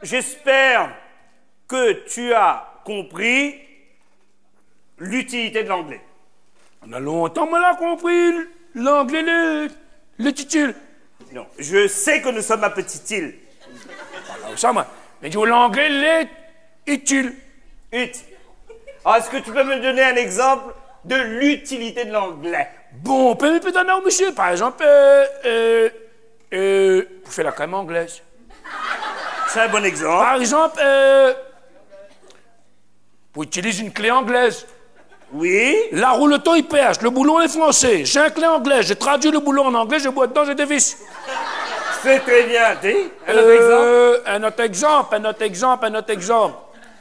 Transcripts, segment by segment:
J'espère que tu as compris l'utilité de l'anglais. On a longtemps, on l'a compris, l'anglais, le titule. Non, je sais que nous sommes à petite île. Alors, ça, moi, mais dis l'anglais, l'est utile. Utile. Alors, est-ce que tu peux me donner un exemple de l'utilité de l'anglais? Bon, on peut donner au monsieur, par exemple, pour faire la crème anglaise. C'est un bon exemple. Par exemple, pour utiliser une clé anglaise. Oui. La roue, auto IPH, le boulon est français. J'ai un clé anglais, je traduis le boulon en anglais, je bois dedans, je dévisse. C'est très bien, dis. Un autre exemple. Un autre exemple.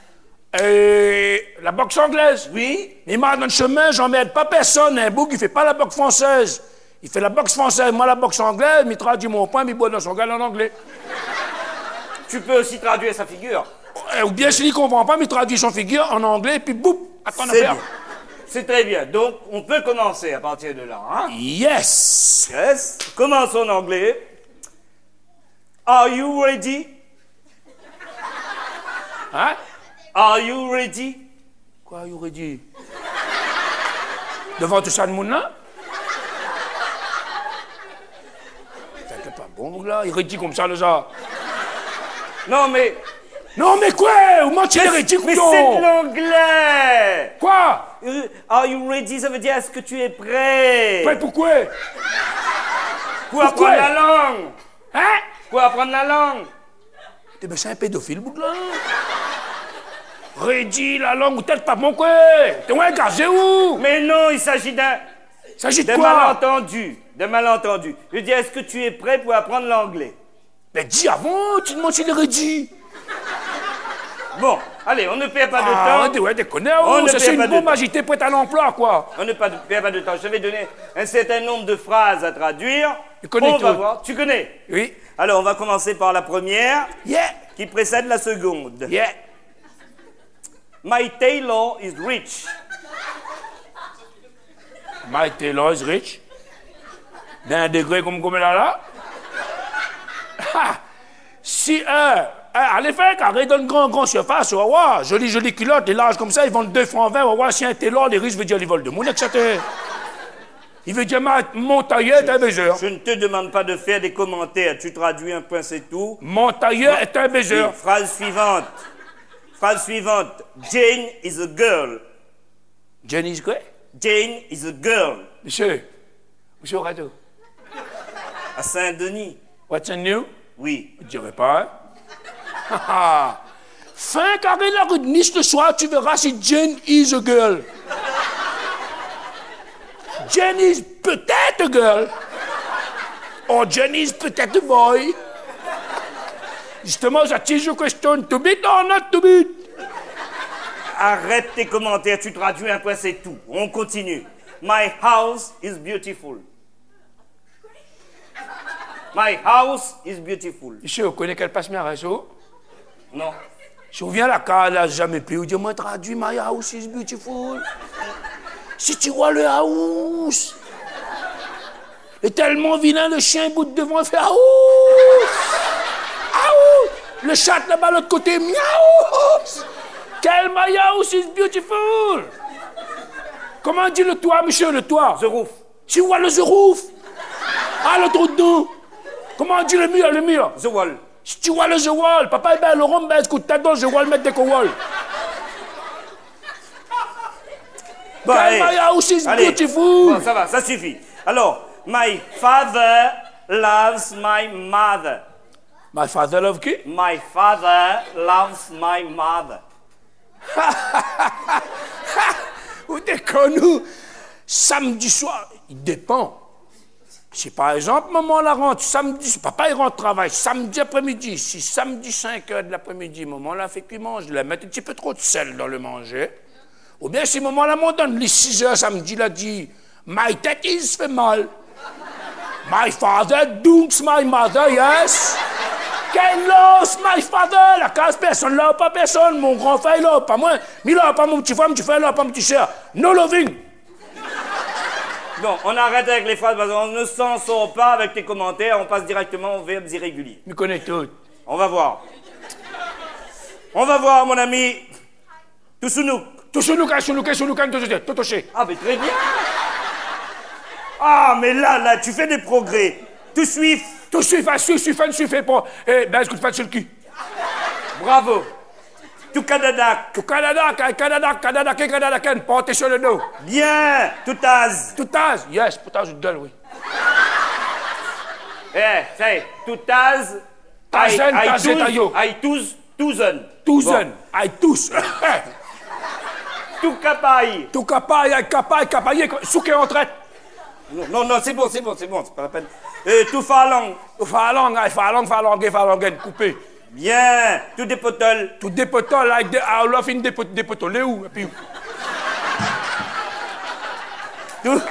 La boxe anglaise. Oui. Il m'a dans le chemin, j'emmerde pas personne. Un bouc, il fait pas la boxe française. Il fait la boxe française, moi la boxe anglaise, il traduit mon point, il boit dans son gal en anglais. Tu peux aussi traduire sa figure. Ou bien s'il ne comprend pas, il traduit son figure en anglais, puis boum, à ton C'est affaire. bien. C'est très bien. Donc, on peut commencer à partir de là. Hein? Yes. Yes. Commençons en anglais. Are you ready? Hein? Are you ready? Quoi, you ready? Devant tout ça de monde là? C'est pas bon, là. Il ready comme ça, le genre. Non, mais... Non, mais quoi? Vous mentiez, ready, Mais couillon. c'est de l'anglais! Quoi? Are you ready? Ça veut dire est-ce que tu es prêt? Prêt pour quoi? Pour apprendre la langue? Hein? Pour apprendre la langue? Eh ben, c'est un pédophile, bout de là. Ready, la langue, ou peut-être pas bon quoi? T'es un gazé où? Mais non, il s'agit d'un... Il s'agit de D'un quoi? malentendu. D'un malentendu. Je dis, est-ce que tu es prêt pour apprendre l'anglais? Mais dis avant, tu demandes s'il est ready. Bon, allez, on ne perd pas de Ah, temps. ouais, déconne, On ne ça c'est perd pas une de bombe temps. agitée prête à l'emploi, quoi. On ne perd pas de temps. Je vais donner un certain nombre de phrases à traduire. Tu connais On va tout. voir. Tu connais? Oui. Alors, on va commencer par la première, Yeah. qui précède la seconde. Yeah. My tailor is rich. My Taylor is rich. D'un degré comme là. Si allez faire carré dans une grande surface, on va voir, jolie culotte, des larges comme ça, ils vendent 2 francs 20, on va voir si un Taylor, les riches veut dire ils volent de mon etc. Il veut dire mon tailleur est un baiser. Je ne te demande pas de faire des commentaires. Tu traduis un point, c'est tout. Mon tailleur est un baiser. Oui, phrase suivante. Phrase suivante. Jane is a girl. Jenny is quoi? Jane is a girl. Monsieur au radio. À Saint-Denis. What's new? Oui. Je dirais pas, hein? Fin carré la rue de Nice le soir, tu verras si Jane is a girl. Jane is peut-être a girl. Or Jane is peut-être a boy. Justement, j'attise la question, to be or not to be? Arrête tes commentaires. Tu traduis un point, c'est tout. On continue. My house is beautiful. My house is beautiful. Monsieur, vous connaissez quelle passe mes réseaux? Non. Si on vient à la case, là, jamais plus, on dit, moi, traduis, my house is beautiful. Si tu vois le house, est tellement vilain, le chien, il bout devant, il fait house. House. Le chat, là-bas, de l'autre côté, miaou. Quel my house is beautiful. Comment dit le toit, monsieur, le toit? The roof. Tu vois le the roof. Ah, le trou dedans. Comment on dit le mur? The wall. Si tu vois le the wall, papa, ben, le rhum, ben, écoute, t'as dans the wall, mettre des wall. Bon, My house is allez. beautiful. Bon, ça va, ça suffit. Alors, my father loves my mother. My father love qui? My father loves my mother. Vous déconnez, samedi soir, il dépend. Si par exemple, maman la rentre samedi, papa il rentre travail samedi après-midi, si samedi 5 heures de l'après-midi, maman la fait qu'il mange, la met un petit peu trop de sel dans le manger, ou bien si maman la m'en donne les 6 heures samedi, il a dit, my tête is fait mal. My father dunks my mother, yes. Quel loss, my father, la case personne là, pas personne, mon grand frère là, pas moi, mais là, pas mon petit frère, mon petit frère là, pas mon petit cher, no loving. Bon, on arrête avec les phrases parce qu'on ne s'en sort pas avec tes commentaires, on passe directement aux verbes irréguliers. Je connais tout. On va voir. On va voir, mon ami. Toussounouk. Totoché. Ah, mais très bien. Ah, mais là, tu fais des progrès. Tout suif. Tu suffit pas. Eh, ben, écoute, fais sur le cul. Bravo. Tout Canada. Canada, portez sur le dos. Bien. Tout Az. Tout âge. Yes, putain, je te donne, oui. Ça y est. Tout Az. Tazen, tayo. Aïe, Touzen. Touzen. Aïe, tous. Tout Capaille. Tout capaille, souké en traite. Non, c'est bon, c'est pas la peine. Tout Falang. Falang, coupé. Bien. Tout Dépotol. Tout dépotol, avec des dépotol, où? Et puis, Tout.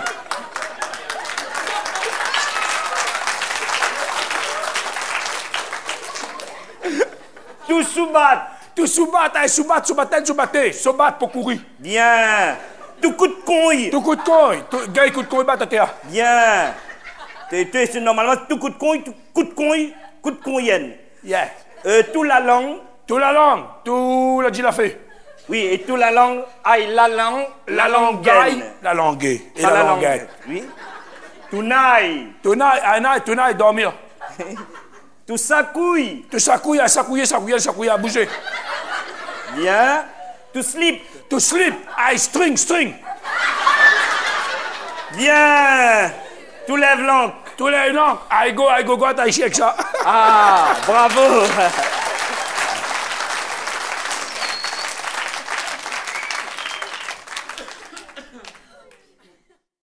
Tout Soubat. tout soubatté, pour courir. Bien. Tout coup de couille. Tout coup de coin, gars, coup de coin, batatea. Bien. C'est normalement tout coup de couille. Yeah. Tout la langue. Tout la langue, tout la gilafé. Oui, et tout la langue. Aïe, la langue. La langue gaille, la langue gay. Et la langue gaille. Oui. Tout naï. Tonight, dormir. Tout sa couille. Tout s'accouille, à bouger. Bien. Tout slip. Tout slip, string. Bien. Tout lève l'encre. Tout les noms, I go, ça. Ah, bravo.